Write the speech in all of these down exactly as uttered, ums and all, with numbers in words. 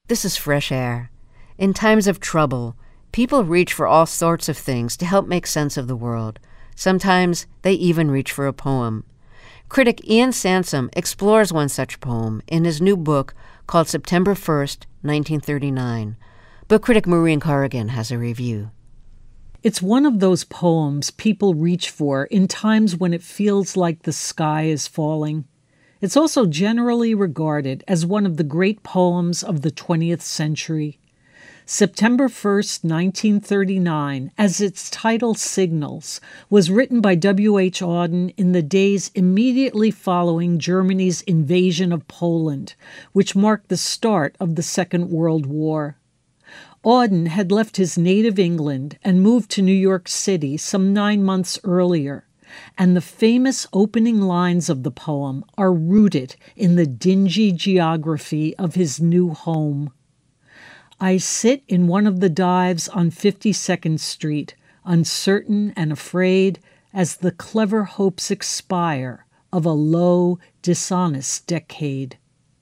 This is Fresh Air. In times of trouble, people reach for all sorts of things to help make sense of the world. Sometimes they even reach for a poem. Critic Ian Sansom explores one such poem in his new book called September first, nineteen thirty-nine. Book critic Maureen Corrigan has a review. It's one of those poems people reach for in times when it feels like the sky is falling. It's also generally regarded as one of the great poems of the twentieth century. September first, nineteen thirty-nine, as its title signals, was written by W H Auden in the days immediately following Germany's invasion of Poland, which marked the start of the Second World War. Auden had left his native England and moved to New York City some nine months earlier, and the famous opening lines of the poem are rooted in the dingy geography of his new home. I sit in one of the dives on fifty-second Street, uncertain and afraid as the clever hopes expire of a low, dishonest decade.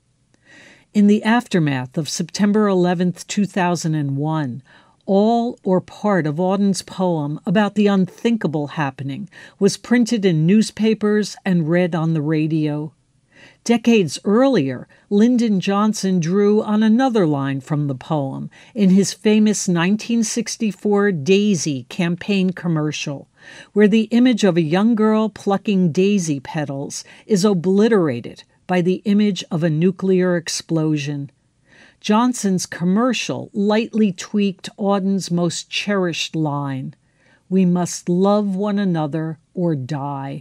In the aftermath of September eleventh, two thousand one, all or part of Auden's poem about the unthinkable happening was printed in newspapers and read on the radio. Decades earlier, Lyndon Johnson drew on another line from the poem in his famous nineteen sixty-four Daisy campaign commercial, where the image of a young girl plucking daisy petals is obliterated by the image of a nuclear explosion. Johnson's commercial lightly tweaked Auden's most cherished line, "We must love one another or die."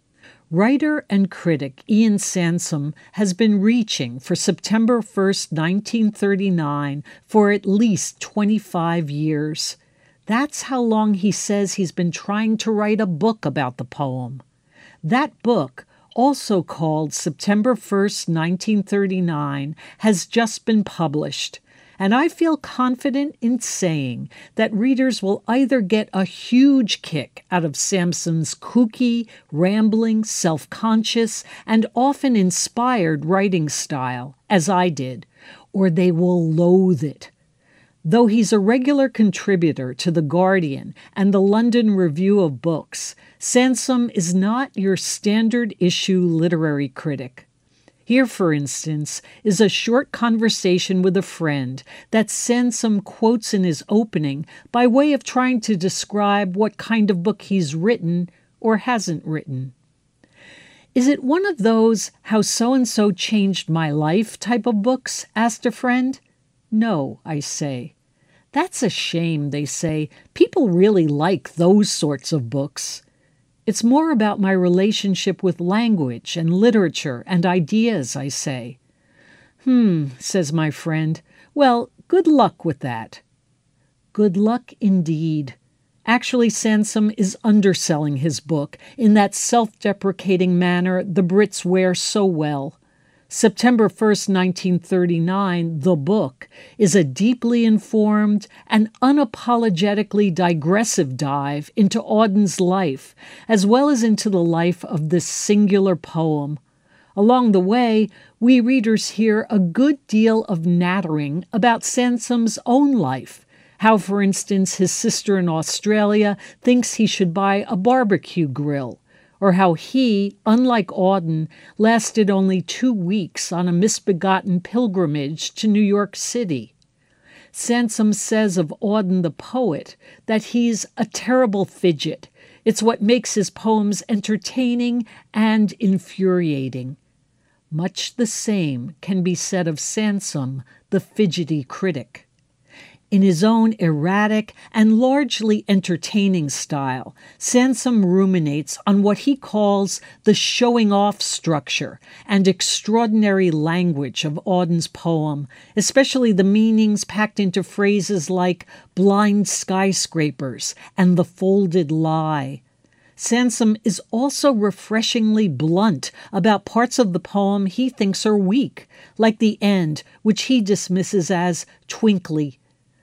Writer and critic Ian Sansom has been reaching for September first, nineteen thirty-nine for at least twenty-five years. That's how long he says he's been trying to write a book about the poem. That book, also called September first, nineteen thirty-nine, has just been published, and I feel confident in saying that readers will either get a huge kick out of Sansom's kooky, rambling, self-conscious, and often inspired writing style, as I did, or they will loathe it. Though he's a regular contributor to The Guardian and the London Review of Books, Sansom is not your standard issue literary critic. Here, for instance, is a short conversation with a friend that Sansom quotes in his opening by way of trying to describe what kind of book he's written or hasn't written. "Is it one of those how so-and-so changed my life type of books?" asked a friend. "No," I say. "That's a shame," they say. "People really like those sorts of books." "It's more about my relationship with language and literature and ideas," I say. "Hmm," says my friend. "Well, good luck with that." Good luck indeed. Actually, Sansom is underselling his book in that self-deprecating manner the Brits wear so well. September first, nineteen thirty-nine, the book, is a deeply informed and unapologetically digressive dive into Auden's life, as well as into the life of this singular poem. Along the way, we readers hear a good deal of nattering about Sansom's own life, how, for instance, his sister in Australia thinks he should buy a barbecue grill, or how he, unlike Auden, lasted only two weeks on a misbegotten pilgrimage to New York City. Sansom says of Auden the poet that he's a terrible fidget. It's what makes his poems entertaining and infuriating. Much the same can be said of Sansom, the fidgety critic. In his own erratic and largely entertaining style, Sansom ruminates on what he calls the showing-off structure and extraordinary language of Auden's poem, especially the meanings packed into phrases like blind skyscrapers and the folded lie. Sansom is also refreshingly blunt about parts of the poem he thinks are weak, like the end, which he dismisses as twinkly.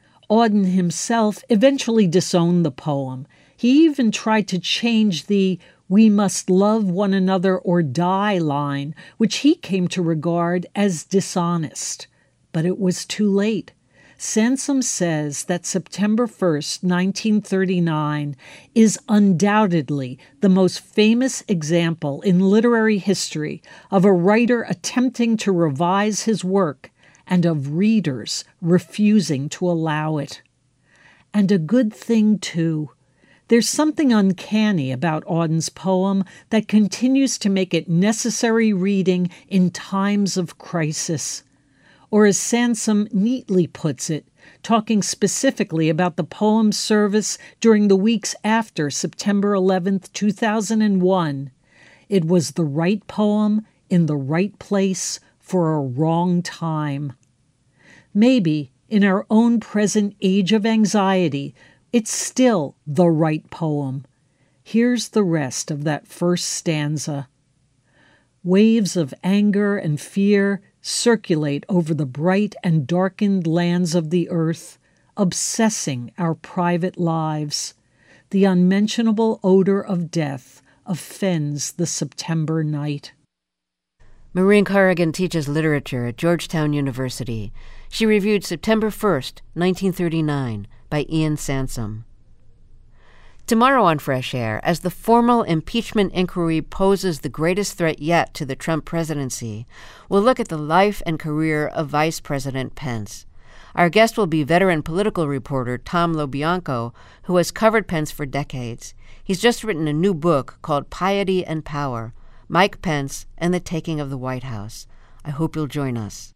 Auden himself eventually disowned the poem. He even tried to change the "we must love one another or die" line, which he came to regard as dishonest. But it was too late. Sansom says that September first, nineteen thirty-nine, is undoubtedly the most famous example in literary history of a writer attempting to revise his work and of readers refusing to allow it. And a good thing, too. There's something uncanny about Auden's poem that continues to make it necessary reading in times of crisis. Or as Sansom neatly puts it, talking specifically about the poem's service during the weeks after September eleventh, two thousand one, it was the right poem in the right place for a wrong time. Maybe, in our own present age of anxiety, it's still the right poem. Here's the rest of that first stanza. Waves of anger and fear circulate over the bright and darkened lands of the earth, obsessing our private lives. The unmentionable odor of death offends the September night. Maureen Corrigan teaches literature at Georgetown University. She reviewed September first, nineteen thirty-nine, by Ian Sansom. Tomorrow on Fresh Air, as the formal impeachment inquiry poses the greatest threat yet to the Trump presidency, we'll look at the life and career of Vice President Pence. Our guest will be veteran political reporter Tom LoBianco, who has covered Pence for decades. He's just written a new book called Piety and Power, Mike Pence and the Taking of the White House. I hope you'll join us.